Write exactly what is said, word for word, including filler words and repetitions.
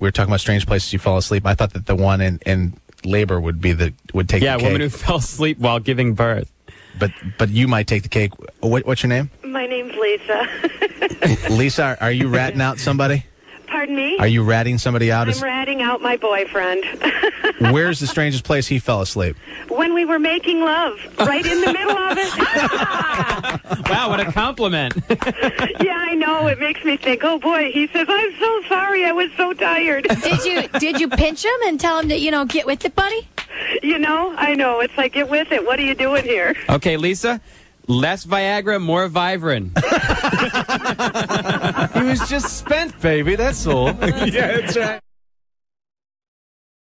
we were talking about strange places you fall asleep. I thought that the one in, in labor would be the would take Yeah, the a cake. woman who fell asleep while giving birth. But but you might take the cake. What, what's your name? My name's Lisa. Lisa, are, are you ratting out somebody? Pardon me? Are you ratting somebody out? I'm ratting out my boyfriend. Where's the strangest place he fell asleep? When we were making love, right in the middle of it. Wow, what a compliment. Yeah, I know. It makes me think, oh, boy. He says, I'm so sorry. I was so tired. Did you did you pinch him and tell him to, you know, get with it, buddy? You know, I know. It's like, get with it. What are you doing here? Okay, Lisa, less Viagra, more Vivarin. He was just spent, baby. That's all. Yeah, that's right.